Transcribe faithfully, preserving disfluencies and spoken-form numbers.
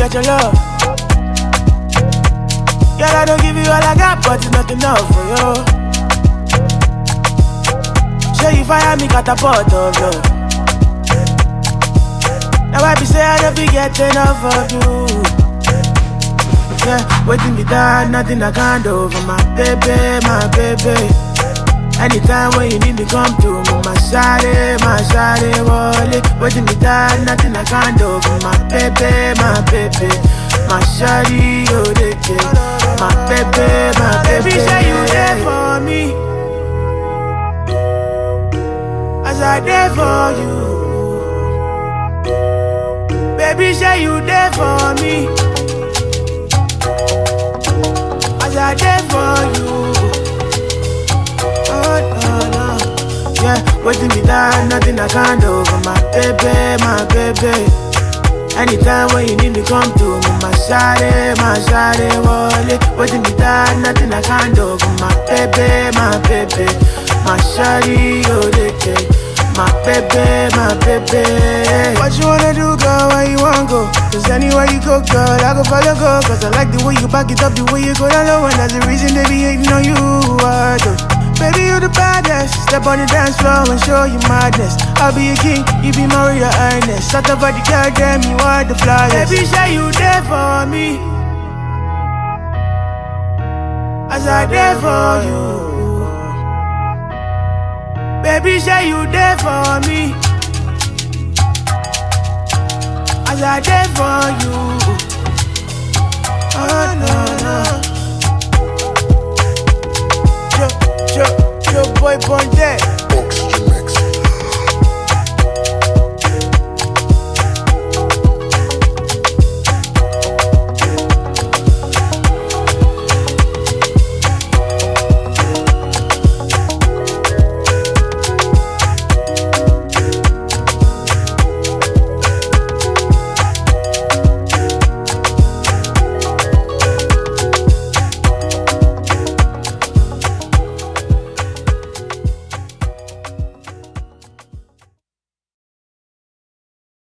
get your love. Girl, I don't give you all I got, but it's not enough for you. Sure you fire me, catapult of you. Now I be say I don't be get enough of you. Yeah, waiting me down, nothing I can't do for my baby, my baby. Anytime when you need me, come to me, my shawty, my shawty, wallet. Waiting me down, nothing I can't do for my baby, my baby. My shawty, oh, they care. My baby, my baby. Baby, say you there for me, as I there for you. Baby, say you there for me, as I there for you. Oh, no, no. Yeah, waiting me down, nothing I can't do for my baby, my baby. Anytime when you need me, come to me, my shawty, my shawty, wallet. Waiting me down, nothing I can't do for my baby, my baby. My shawty, oh, they care. My baby, my baby. What you wanna do, girl, where you wanna go? Cause anywhere you go, girl, I go follow, go. Cause I like the way you back it up, the way you go down low. And that's the reason they be hating on you, I do. Baby, you the baddest. Step on the dance floor and show you madness. I'll be a king, you be my royal highness. Shut up at the girl, damn, you are the flyest. Baby, say you there for me, as I there for you. Baby, say you there for me, as I there for you. Oh, no, no.